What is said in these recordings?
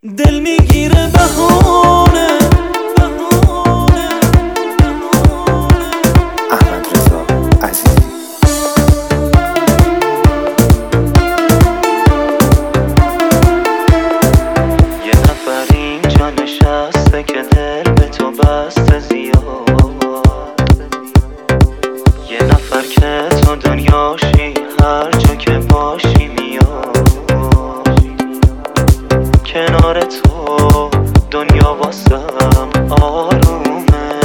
دل میگیره بهونه احمد رضا عزیزی. یه نفر اینجا نشسته که دل به تو بسته زیاد، یه نفر که تو دنیاشی هر جا که باشی میاد کنار تو. دنیا واسم آرومه،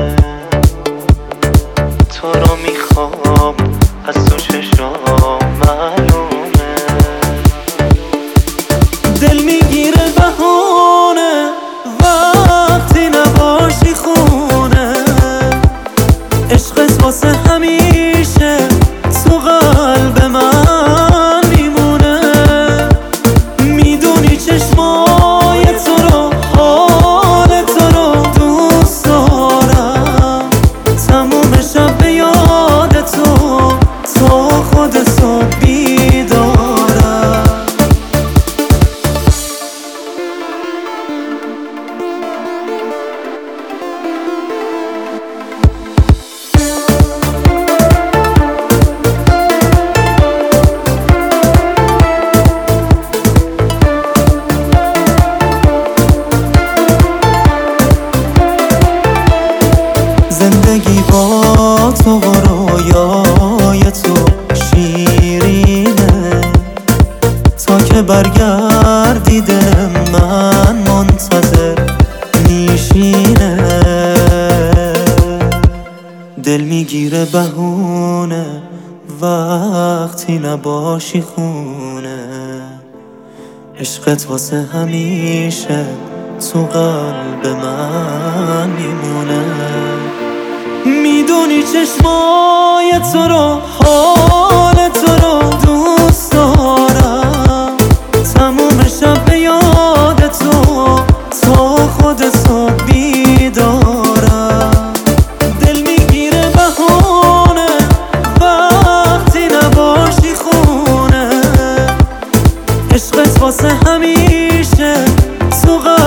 تو رو میخوام از تو چشام معلومه. دل میگیره بهونه وقتی نباشی خونه، عشقت واسه همیشه تو قلب من میمونه. میدونی چشمای تو رو حال تو رو دوست دارم، تموم شب به یاد تو خود صبح بیدارم. زندگی با تو و رویای تو شیرینه، تا که برگردی دل من منتظر میشینه. دل میگیره بهونه وقتی نباشی خونه، عشقت واسه همیشه تو قلب من میمونه. میدونی چشمای تو رو حال تو رو دوست دارم، تموم شب به یاد تو خود صبح بیدارم. دل میگیره بهونه وقتی نباشی خونه، عشقت واسه همیشه تو